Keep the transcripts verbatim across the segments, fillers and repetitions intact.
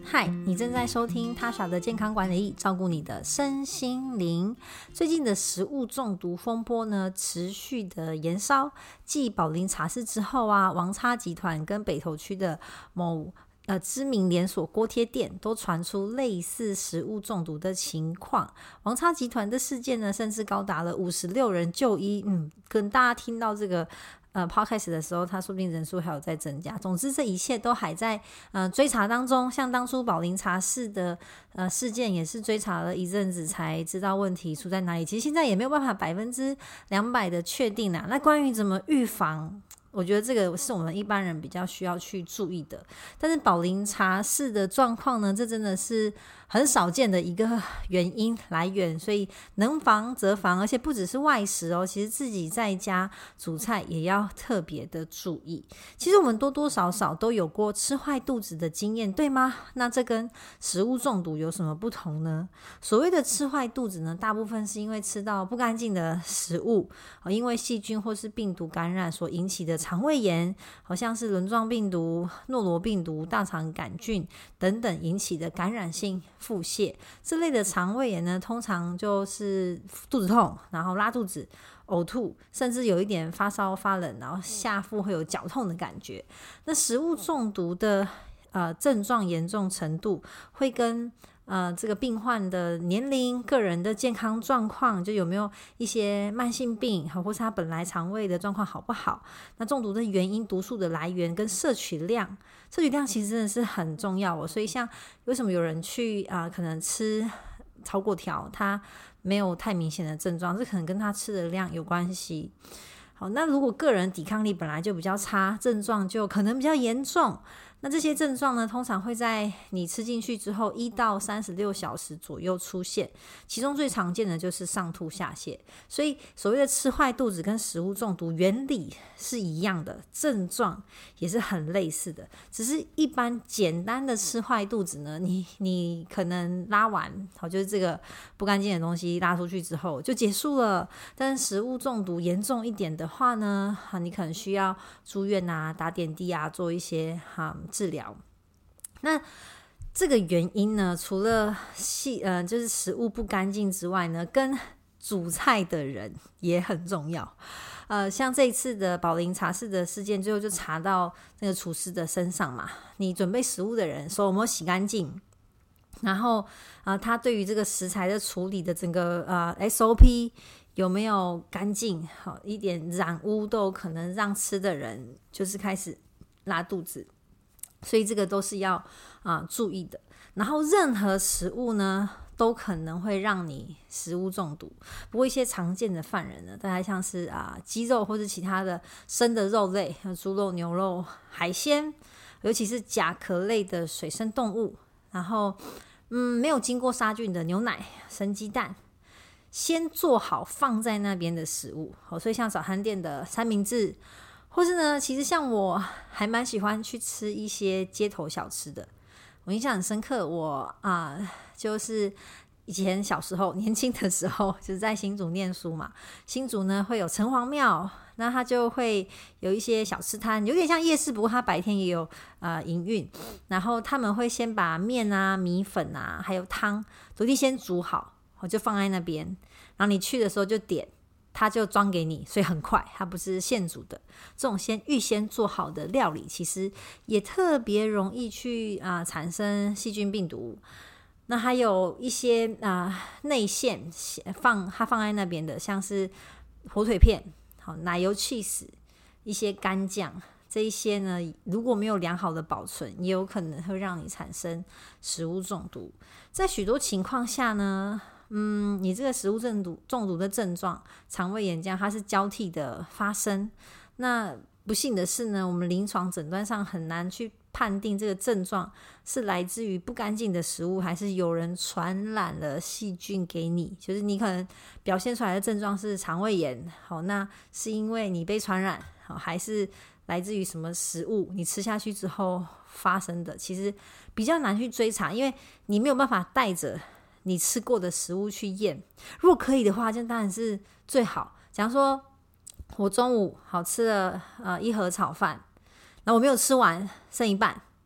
嗨，你正在收听他晓的健康管理，照顾你的身心灵。最近的食物中毒风波呢，持续的延烧。继宝林茶室之后啊，王叉集团跟北投区的某呃知名连锁锅贴店都传出类似食物中毒的情况。王叉集团的事件呢，甚至高达了五十六人就医。嗯，跟大家听到这个呃 podcast 的时候，它说不定人数还有在增加。总之这一切都还在呃追查当中，像当初宝林茶室的呃事件也是追查了一阵子才知道问题出在哪里。其实现在也没有办法百分之两百的确定啦。那关于怎么预防，我觉得这个是我们一般人比较需要去注意的。但是宝林茶室的状况呢，这真的是很少见的一个原因来源，所以能防则防，而且不只是外食哦，其实自己在家煮菜也要特别的注意。其实我们多多少少都有过吃坏肚子的经验，对吗？那这跟食物中毒有什么不同呢？所谓的吃坏肚子呢，大部分是因为吃到不干净的食物，因为细菌或是病毒感染所引起的肠胃炎，好像是轮状病毒、诺罗病毒、大肠杆菌等等引起的感染性腹泻。这类的肠胃炎呢，通常就是肚子痛，然后拉肚子、呕吐，甚至有一点发烧发冷，然后下腹会有绞痛的感觉。那食物中毒的呃症状严重程度会跟呃，这个病患的年龄、个人的健康状况，就有没有一些慢性病，或是他本来肠胃的状况好不好？那中毒的原因、毒素的来源跟摄取量，摄取量其实真的是很重要哦。所以像为什么有人去啊、呃，可能吃超过条，他没有太明显的症状，这可能跟他吃的量有关系。好，那如果个人抵抗力本来就比较差，症状就可能比较严重。那这些症状呢，通常会在你吃进去之后一到三十六小时左右出现，其中最常见的就是上吐下泻。所以所谓的吃坏肚子跟食物中毒原理是一样的，症状也是很类似的，只是一般简单的吃坏肚子呢，你你可能拉完，好，就是这个不干净的东西拉出去之后就结束了。但是食物中毒严重一点的话呢，你可能需要住院啊、打点滴啊，做一些哈、嗯、治疗。那这个原因呢，除了细呃就是食物不干净之外呢，跟煮菜的人也很重要。呃，像这一次的宝林茶室的事件，最后就查到那个厨师的身上嘛，你准备食物的人手有没有洗干净？然后呃，他对于这个食材的处理的整个呃 S O P 有没有干净？好，一点染污都有可能让吃的人就是开始拉肚子。所以这个都是要啊、呃、注意的。然后任何食物呢，都可能会让你食物中毒。不过一些常见的犯人呢，大概像是啊、呃、鸡肉或是其他的生的肉类，猪肉、牛肉、海鲜，尤其是甲壳类的水生动物。然后嗯，没有经过杀菌的牛奶、生鸡蛋，先做好放在那边的食物。好，所以像早餐店的三明治。或是呢，其实像我还蛮喜欢去吃一些街头小吃的。我印象很深刻，我啊、呃、就是以前小时候年轻的时候，就是在新竹念书嘛。新竹呢会有城隍庙，那它就会有一些小吃摊，有点像夜市，不过它白天也有呃营运。然后他们会先把面啊、米粉啊，还有汤都先煮好，我就放在那边。然后你去的时候就点。它就装给你，所以很快，它不是现煮的。这种先预先做好的料理，其实也特别容易去啊、呃、产生细菌病毒。那还有一些啊内馅放它放在那边的，像是火腿片、好奶油 cheese、一些干酱，这一些呢，如果没有良好的保存，也有可能会让你产生食物中毒。在许多情况下呢。嗯，你这个食物中毒中毒的症状，肠胃炎这样，它是交替的发生。那不幸的是呢，我们临床诊断上很难去判定这个症状是来自于不干净的食物，还是有人传染了细菌给你。就是你可能表现出来的症状是肠胃炎，好，那是因为你被传染，好，还是来自于什么食物你吃下去之后发生的？其实比较难去追查，因为你没有办法带着你吃过的食物去验。如果可以的话，这当然是最好。假如说我中午好吃了呃一盒炒饭，然后我没有吃完，剩一半，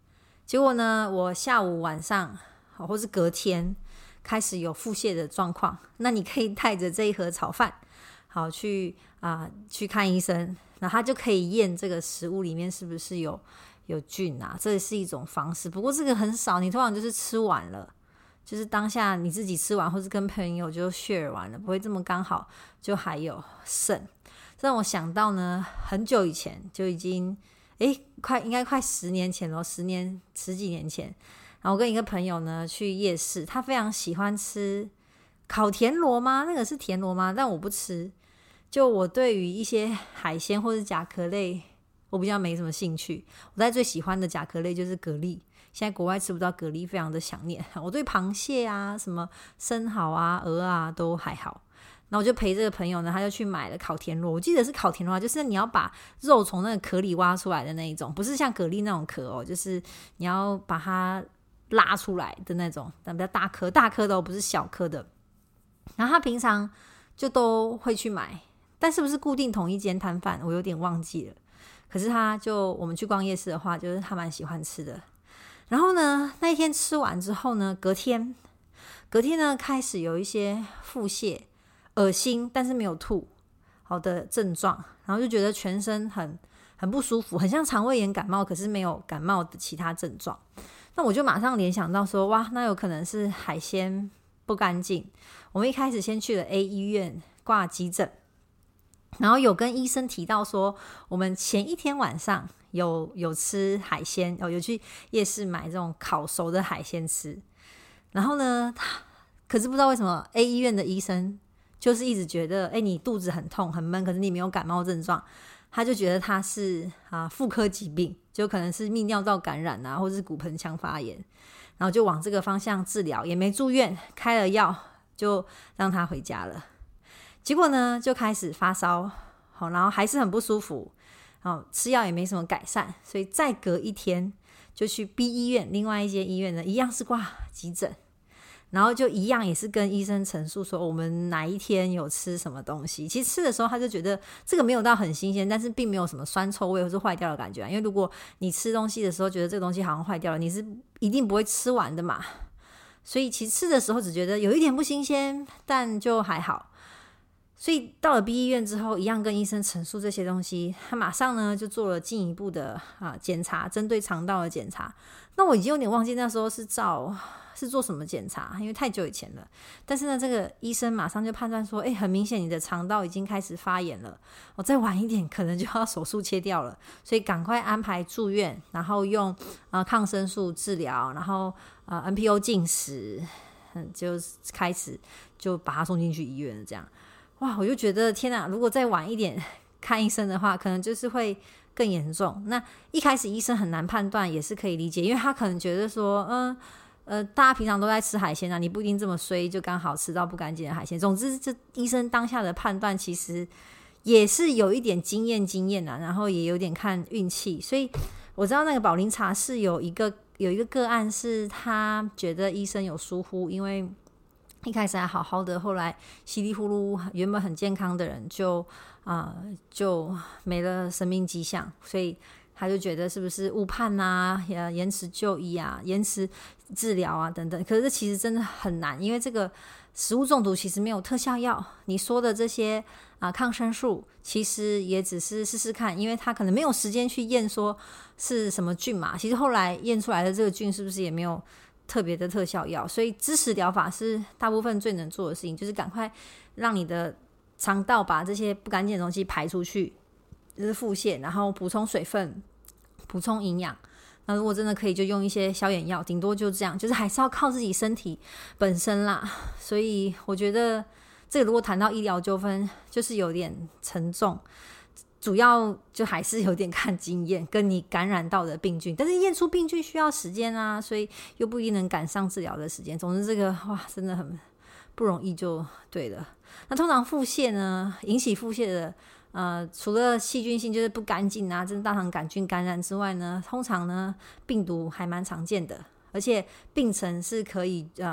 结果呢，我下午晚上或是隔天开始有腹泻的状况，那你可以带着这一盒炒饭好去啊、呃、去看医生，那他就可以验这个食物里面是不是有有菌啊，这是一种方式。不过这个很少，你通常就是吃完了，就是当下你自己吃完，或是跟朋友就 share 完了，不会这么刚好就还有剩。这让我想到呢，很久以前就已经诶快应该快十年前了，十年十几年前。然后我跟一个朋友呢去夜市，他非常喜欢吃烤田螺吗？那个是田螺吗？但我不吃。就我对于一些海鲜或是甲壳类，我比较没什么兴趣。我在最喜欢的甲壳类就是蛤蜊，现在国外吃不到蛤蜊，非常的想念。我对螃蟹啊、什么生蚝啊、鹅啊都还好。那我就陪这个朋友呢，他就去买了烤田螺。我记得是烤田螺，就是你要把肉从那个壳里挖出来的那一种，不是像蛤蜊那种壳哦，就是你要把它拉出来的那种，但比较大颗大颗的哦，不是小颗的。然后他平常就都会去买，但是不是固定同一间摊贩，我有点忘记了。可是他就我们去逛夜市的话，就是他蛮喜欢吃的。然后呢，那一天吃完之后呢，隔天隔天呢开始有一些腹泻、恶心，但是没有吐好的症状，然后就觉得全身很很不舒服，很像肠胃炎感冒，可是没有感冒的其他症状。那我就马上联想到说，哇，那有可能是海鲜不干净。我们一开始先去了 A 医院挂急诊，然后有跟医生提到说，我们前一天晚上有有吃海鲜，有去夜市买这种烤熟的海鲜吃。然后呢，可是不知道为什么 A 医院的医生就是一直觉得，哎，你肚子很痛很闷，可是你没有感冒症状，他就觉得他是啊妇科疾病，就可能是泌尿道感染啊，或者是骨盆腔发炎，然后就往这个方向治疗，也没住院，开了药就让他回家了。结果呢，就开始发烧，好，然后还是很不舒服，好，吃药也没什么改善，所以再隔一天就去 B 医院，另外一间医院呢，一样是挂急诊。然后就一样也是跟医生陈述说我们哪一天有吃什么东西。其实吃的时候他就觉得这个没有到很新鲜，但是并没有什么酸臭味或是坏掉的感觉啊。因为如果你吃东西的时候觉得这个东西好像坏掉了，你是一定不会吃完的嘛。所以其实吃的时候只觉得有一点不新鲜，但就还好。所以到了 B 医院之后，一样跟医生陈述这些东西，他马上呢就做了进一步的啊检查，针对肠道的检查。那我已经有点忘记那时候是照是做什么检查，因为太久以前了。但是呢，这个医生马上就判断说，哎，很明显你的肠道已经开始发炎了，我再晚一点可能就要手术切掉了，所以赶快安排住院，然后用呃抗生素治疗，然后呃 N P O 进食，嗯，就开始就把他送进去医院了。这样，哇，我就觉得天哪！如果再晚一点看医生的话，可能就是会更严重。那一开始医生很难判断，也是可以理解，因为他可能觉得说，嗯。呃，大家平常都在吃海鲜啊，你不一定这么衰，就刚好吃到不干净的海鲜。总之，这医生当下的判断其实也是有一点经验经验啊，然后也有点看运气。所以我知道那个宝林茶是有一个有一个个案，是他觉得医生有疏忽，因为一开始还好好的，后来稀里糊涂，原本很健康的人就啊、呃、就没了生命迹象，所以他就觉得是不是误判啊、延迟就医啊、延迟治疗啊等等。可是这其实真的很难，因为这个食物中毒其实没有特效药，你说的这些啊、呃、抗生素其实也只是试试看，因为他可能没有时间去验说是什么菌嘛。其实后来验出来的这个菌是不是也没有特别的特效药，所以支持疗法是大部分最能做的事情，就是赶快让你的肠道把这些不干净的东西排出去，就是腹泻，然后补充水分，补充营养。那如果真的可以，就用一些消炎药，顶多就这样，就是还是要靠自己身体本身啦。所以我觉得这个如果谈到医疗纠纷，就是有点沉重，主要就还是有点看经验跟你感染到的病菌，但是验出病菌需要时间啊，所以又不一定能赶上治疗的时间。总之这个哇真的很不容易就对了。那通常腹泻呢，引起腹泻的呃，除了细菌性就是不干净啊，真的大肠杆菌感染之外呢，通常呢病毒还蛮常见的，而且病程是可以呃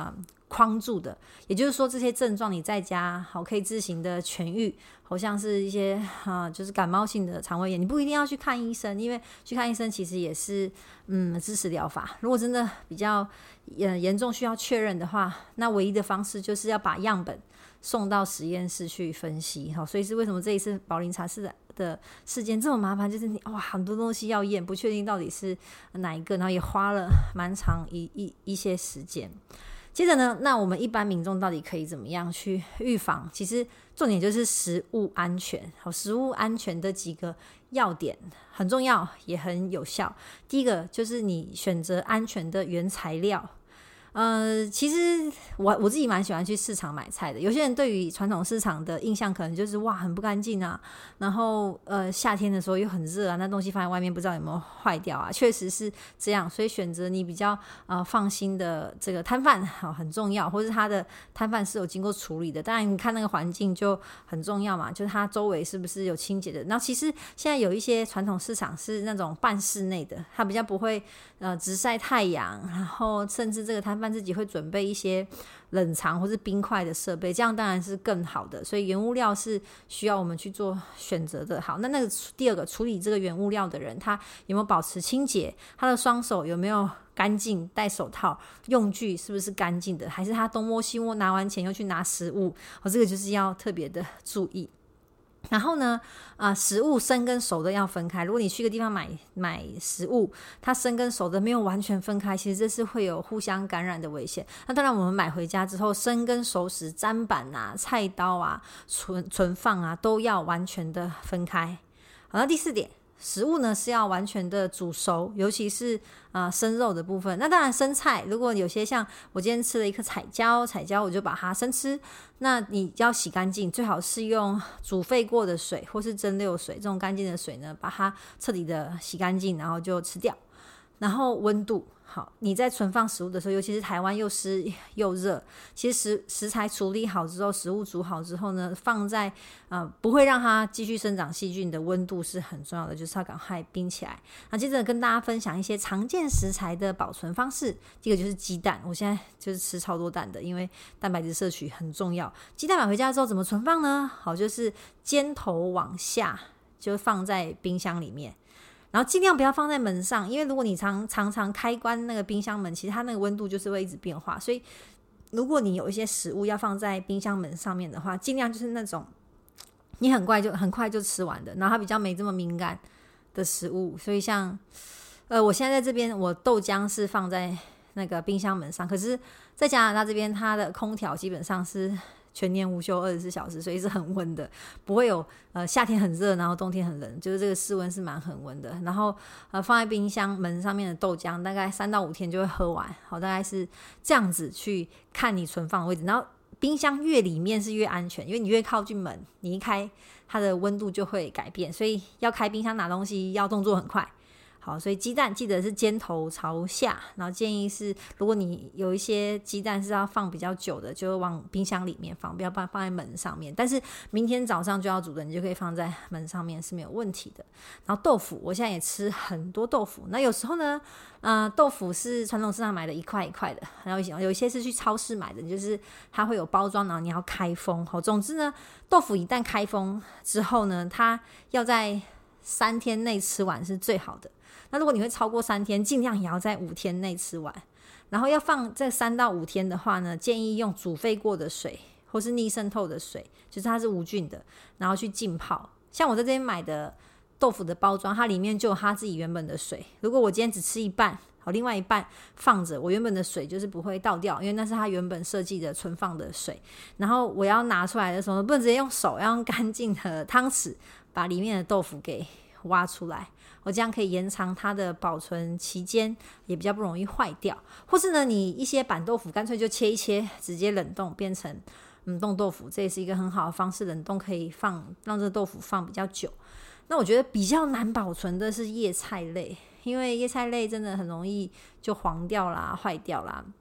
框住的，也就是说这些症状你在家好可以自行的痊愈，好像是一些啊就是感冒性的肠胃炎，你不一定要去看医生，因为去看医生其实也是嗯支持疗法。如果真的比较呃严重需要确认的话，那唯一的方式就是要把样本送到实验室去分析。好，所以是为什么这一次宝林茶室的事件这么麻烦，就是你哇很多东西要验，不确定到底是哪一个，然后也花了蛮长一一一些时间。接着呢，那我们一般民众到底可以怎么样去预防？其实重点就是食物安全。好，食物安全的几个要点很重要，也很有效。第一个就是你选择安全的原材料。呃，其实我我自己蛮喜欢去市场买菜的。有些人对于传统市场的印象可能就是哇很不干净啊，然后呃夏天的时候又很热啊，那东西放在外面不知道有没有坏掉啊，确实是这样。所以选择你比较呃放心的这个摊贩好很重要，或是他的摊贩是有经过处理的。当然你看那个环境就很重要嘛，就是它周围是不是有清洁的。然后其实现在有一些传统市场是那种半室内的，它比较不会呃直晒太阳，然后甚至这个摊贩自己会准备一些冷藏或是冰块的设备，这样当然是更好的。所以原物料是需要我们去做选择的。好，那那个第二个，处理这个原物料的人，他有没有保持清洁？他的双手有没有干净？戴手套，用具是不是干净的？还是他东摸西摸，拿完钱又去拿食物？哦，这个就是要特别的注意。然后呢，呃，食物生跟熟的要分开。如果你去一个地方买买食物，它生跟熟的没有完全分开，其实这是会有互相感染的危险。那当然，我们买回家之后，生跟熟食、砧板啊、菜刀啊、存存放啊，都要完全的分开。好，那第四点。食物呢是要完全的煮熟，尤其是呃生肉的部分。那当然生菜，如果有些像我今天吃了一颗彩椒，彩椒我就把它生吃。那你要洗干净，最好是用煮沸过的水或是蒸馏水，这种干净的水呢，把它彻底的洗干净，然后就吃掉。然后温度好，你在存放食物的时候，尤其是台湾又湿又热，其实 食, 食材处理好之后，食物煮好之后呢，放在呃不会让它继续生长细菌的温度是很重要的，就是要赶快冰起来。那接着跟大家分享一些常见食材的保存方式。第一个就是鸡蛋，我现在就是吃超多蛋的，因为蛋白质摄取很重要。鸡蛋买回家之后怎么存放呢？好，就是尖头往下，就放在冰箱里面。然后尽量不要放在门上，因为如果你常常常开关那个冰箱门，其实它那个温度就是会一直变化。所以如果你有一些食物要放在冰箱门上面的话，尽量就是那种你很快就很快就吃完的，然后它比较没这么敏感的食物。所以像呃，我现在在这边，我豆浆是放在那个冰箱门上，可是在加拿大这边，它的空调基本上是全年无休二十四小时，所以是很温的，不会有呃夏天很热，然后冬天很冷，就是这个室温是蛮恒温的。然后呃放在冰箱门上面的豆浆，大概三到五天就会喝完。好，大概是这样子去看你存放的位置。然后冰箱越里面是越安全，因为你越靠近门，你一开它的温度就会改变，所以要开冰箱拿东西要动作很快。好，所以鸡蛋记得是尖头朝下，然后建议是如果你有一些鸡蛋是要放比较久的，就往冰箱里面放，不要放放在门上面。但是明天早上就要煮的，你就可以放在门上面是没有问题的。然后豆腐，我现在也吃很多豆腐。那有时候呢，呃，豆腐是传统市场买的一块一块的，然后有一些是去超市买的，就是它会有包装，然后你要开封。好，总之呢，豆腐一旦开封之后呢，它要在三天内吃完是最好的。那如果你会超过三天，尽量也要在五天内吃完。然后要放这三到五天的话呢，建议用煮沸过的水或是逆渗透的水，就是它是无菌的，然后去浸泡。像我在这边买的豆腐的包装，它里面就有它自己原本的水。如果我今天只吃一半，好，另外一半放着，我原本的水就是不会倒掉，因为那是它原本设计的存放的水。然后我要拿出来的时候，不能直接用手，要用干净的汤匙把里面的豆腐给挖出来。我这样可以延长它的保存期间，也比较不容易坏掉。或是呢，你一些板豆腐干脆就切一切，直接冷冻变成嗯冻豆腐，这也是一个很好的方式，冷冻可以放让这个豆腐放比较久。那我觉得比较难保存的是叶菜类，因为叶菜类真的很容易就黄掉啦、坏掉啦。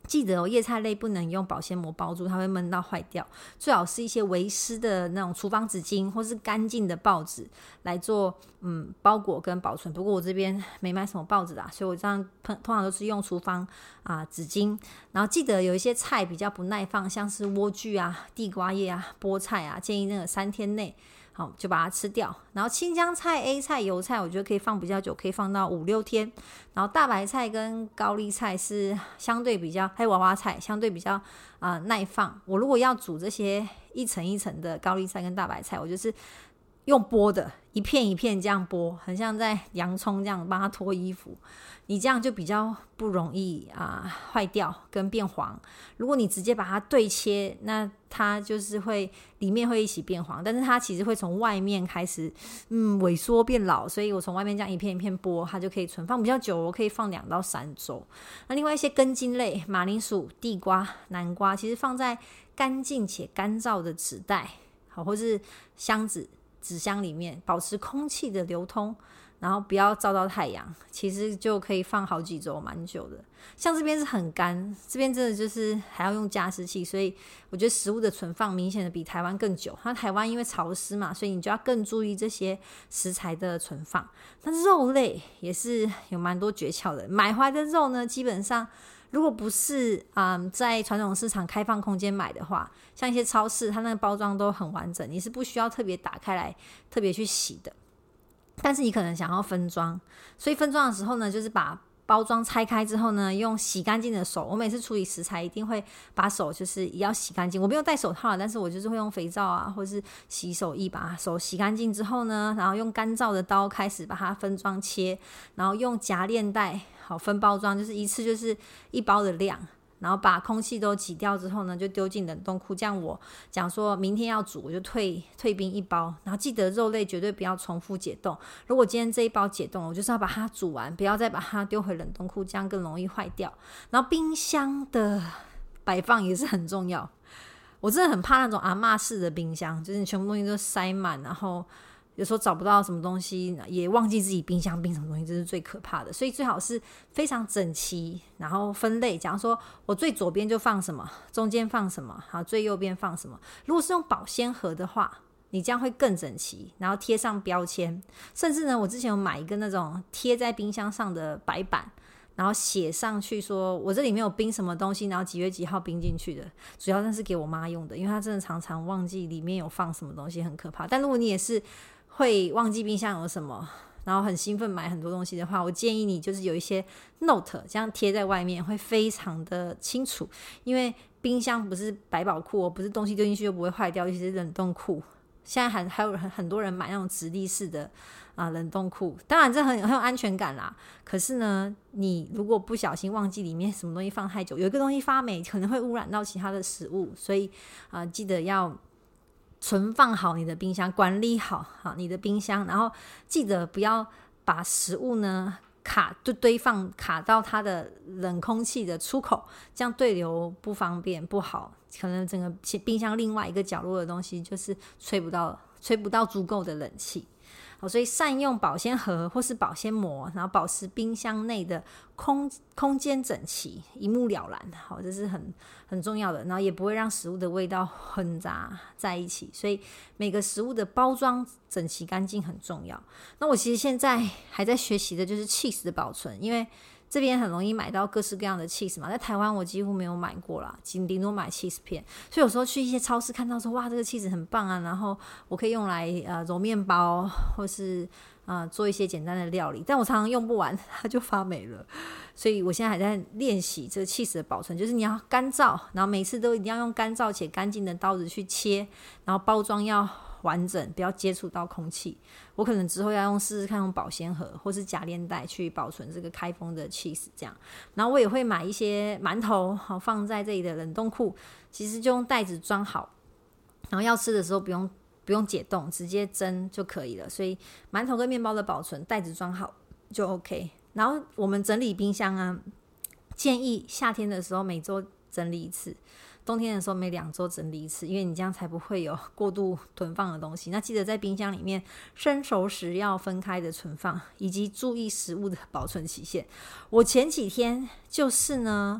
记得哦，叶菜类不能用保鲜膜包住，它会闷到坏掉。最好是一些微湿的那种厨房纸巾，或是干净的报纸来做嗯包裹跟保存。不过我这边没买什么报纸啦，所以我这样通常都是用厨房啊纸巾。然后记得有一些菜比较不耐放，像是莴苣啊、地瓜叶啊、菠菜啊，建议那个三天内。好，就把它吃掉。然后青江菜、A 菜、油菜，我觉得可以放比较久，可以放到五六天。然后大白菜跟高丽菜是相对比较，还有娃娃菜相对比较啊、呃、耐放。我如果要煮这些一层一层的高丽菜跟大白菜，我就是用剥的，一片一片这样剥，很像在洋葱这样帮它脱衣服。你这样就比较不容易啊、呃、坏掉跟变黄。如果你直接把它对切，那它就是会里面会一起变黄，但是它其实会从外面开始嗯萎缩变老，所以我从外面这样一片一片剥，它就可以存放比较久，我可以放两到三周。那另外一些根茎类，马铃薯、地瓜、南瓜，其实放在干净且干燥的纸袋，好，或是箱子、纸箱里面，保持空气的流通。然后不要照到太阳，其实就可以放好几周，蛮久的。像这边是很干，这边真的就是还要用加湿器，所以我觉得食物的存放明显的比台湾更久。那台湾因为潮湿嘛，所以你就要更注意这些食材的存放。但是肉类也是有蛮多诀窍的，买回来的肉呢，基本上如果不是、嗯、在传统市场开放空间买的话，像一些超市，它那个包装都很完整，你是不需要特别打开来特别去洗的。但是你可能想要分装，所以分装的时候呢，就是把包装拆开之后呢，用洗干净的手。我每次处理食材一定会把手就是也要洗干净。我没有戴手套，但是我就是会用肥皂啊，或是洗手液把手洗干净之后呢，然后用干燥的刀开始把它分装切，然后用夹链袋好分包装，就是一次就是一包的量。然后把空气都挤掉之后呢，就丢进冷冻库。这样我讲说明天要煮，我就退退冰一包。然后记得肉类绝对不要重复解冻。如果今天这一包解冻了，我就是要把它煮完，不要再把它丢回冷冻库，这样更容易坏掉。然后冰箱的摆放也是很重要。我真的很怕那种阿嬷式的冰箱，就是你全部东西都塞满，然后有时候找不到什么东西，也忘记自己冰箱冰什么东西，这是最可怕的。所以最好是非常整齐，然后分类。假如说我最左边就放什么，中间放什么，好，最右边放什么。如果是用保鲜盒的话，你这样会更整齐，然后贴上标签。甚至呢，我之前有买一个那种贴在冰箱上的白板，然后写上去说我这里面有冰什么东西，然后几月几号冰进去的。主要那是给我妈用的，因为她真的常常忘记里面有放什么东西，很可怕。但如果你也是会忘记冰箱有什么，然后很兴奋买很多东西的话，我建议你就是有一些 note 这样贴在外面，会非常的清楚。因为冰箱不是百宝库，不是东西丢进去就不会坏掉，尤其是冷冻库。现在还还有很多人买那种直立式的啊、呃、冷冻库，当然这很很有安全感啦。可是呢，你如果不小心忘记里面什么东西放太久，有一个东西发霉，可能会污染到其他的食物，所以啊、呃，记得要存放好你的冰箱，管理好好你的冰箱，然后记得不要把食物呢卡就堆放卡到它的冷空气的出口，这样对流不方便不好，可能整个冰箱另外一个角落的东西就是吹不到吹不到足够的冷气。好，所以善用保鲜盒或是保鲜膜，然后保持冰箱内的空空间整齐，一目了然。好，这是很很重要的，然后也不会让食物的味道混杂在一起。所以每个食物的包装整齐干净很重要。那我其实现在还在学习的就是 cheese 的保存，因为这边很容易买到各式各样的 cheese 嘛，在台湾我几乎没有买过啦，顶多买 cheese 片。所以有时候去一些超市看到说，哇，这个 cheese 很棒啊，然后我可以用来呃揉面包，或是呃做一些简单的料理，但我常常用不完，它就发霉了。所以我现在还在练习这个 cheese 的保存，就是你要干燥，然后每次都一定要用干燥且干净的刀子去切，然后包装要完整，不要接触到空气。我可能之后要用试试看用保鲜盒或是夹链袋去保存这个开封的 cheese 这样。然后我也会买一些馒头好放在这里的冷冻库，其实就用袋子装好，然后要吃的时候不用不用解冻，直接蒸就可以了。所以馒头跟面包的保存袋子装好就 OK。 然后我们整理冰箱啊，建议夏天的时候每周整理一次，冬天的时候每两周整理一次，因为你这样才不会有过度囤放的东西。那记得在冰箱里面生熟食要分开的存放，以及注意食物的保存期限。我前几天就是呢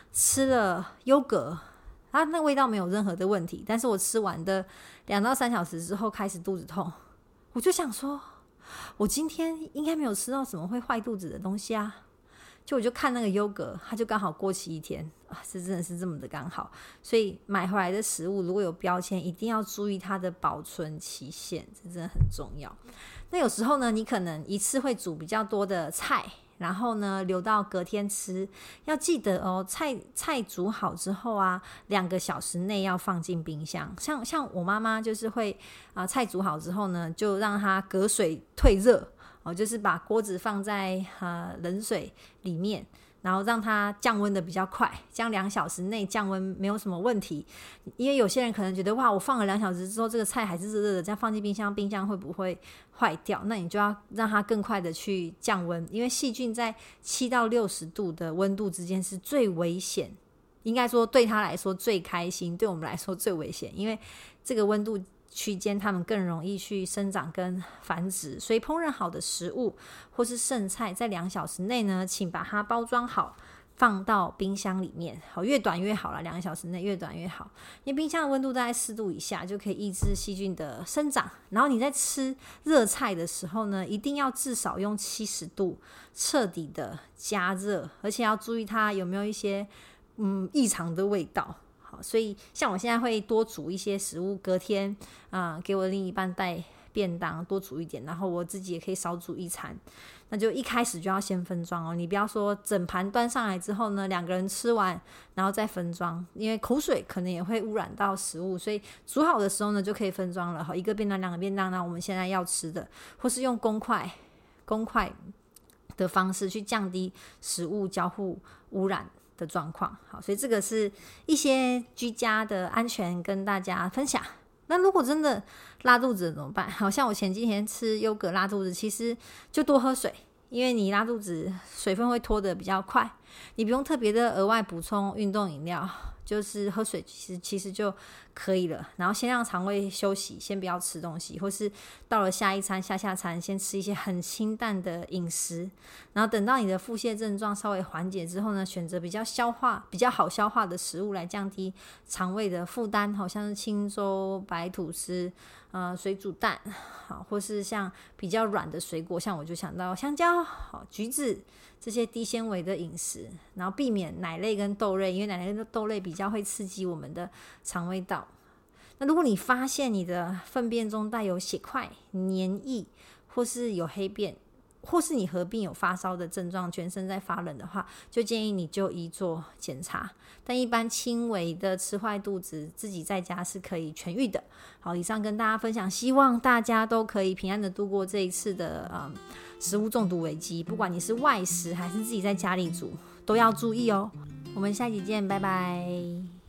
吃了优格，它那味道没有任何的问题，但是我吃完的两到三小时之后开始肚子痛，我就想说，我今天应该没有吃到什么会坏肚子的东西啊。就我就看那个优格，它就刚好过期一天啊，这真的是这么的刚好。所以买回来的食物如果有标签，一定要注意它的保存期限，这真的很重要。那有时候呢，你可能一次会煮比较多的菜，然后呢留到隔天吃，要记得哦，菜菜煮好之后啊，两个小时内要放进冰箱。像像我妈妈就是会啊、呃，菜煮好之后呢，就让它隔水退热。哦，就是把锅子放在呃冷水里面，然后让它降温的比较快，这样两小时内降温没有什么问题。因为有些人可能觉得哇，我放了两小时之后，这个菜还是热热的，这样放进冰箱，冰箱会不会坏掉？那你就要让它更快的去降温，因为细菌在七到六十度的温度之间是最危险，应该说对它来说最开心，对我们来说最危险，因为这个温度区间它们更容易去生长跟繁殖，所以烹饪好的食物或是剩菜在两小时内呢，请把它包装好放到冰箱里面，好，越短越好啦，两个小时内越短越好，因为冰箱的温度大概四度以下就可以抑制细菌的生长。然后你在吃热菜的时候呢，一定要至少用七十度彻底的加热，而且要注意它有没有一些嗯异常的味道。好，所以像我现在会多煮一些食物，隔天啊、呃、给我另一半带便当，多煮一点，然后我自己也可以少煮一餐。那就一开始就要先分装哦，你不要说整盘端上来之后呢，两个人吃完然后再分装，因为口水可能也会污染到食物，所以煮好的时候呢就可以分装了。好，一个便当两个便当，那我们现在要吃的，或是用公筷公筷的方式去降低食物交互污染的状况。好，所以这个是一些居家的安全跟大家分享。那如果真的拉肚子怎么办？好像我前几天吃优格拉肚子，其实就多喝水，因为你拉肚子水分会脱得比较快，你不用特别的额外补充运动饮料，就是喝水其实其实就可以了。然后先让肠胃休息，先不要吃东西，或是到了下一餐下下餐先吃一些很清淡的饮食，然后等到你的腹泻症状稍微缓解之后呢，选择比较消化比较好消化的食物来降低肠胃的负担，好像是清粥、白吐司、呃水煮蛋，好，或是像比较软的水果，像我就想到香蕉、好橘子这些低纤维的饮食，然后避免奶类跟豆类，因为奶类跟豆类比较会刺激我们的肠胃道。那如果你发现你的粪便中带有血块、黏液，或是有黑便，或是你合并有发烧的症状，全身在发冷的话，就建议你就医做检查。但一般轻微的吃坏肚子，自己在家是可以痊愈的。好，以上跟大家分享，希望大家都可以平安的度过这一次的、嗯、食物中毒危机，不管你是外食还是自己在家里煮，都要注意哦。我们下期见，拜拜。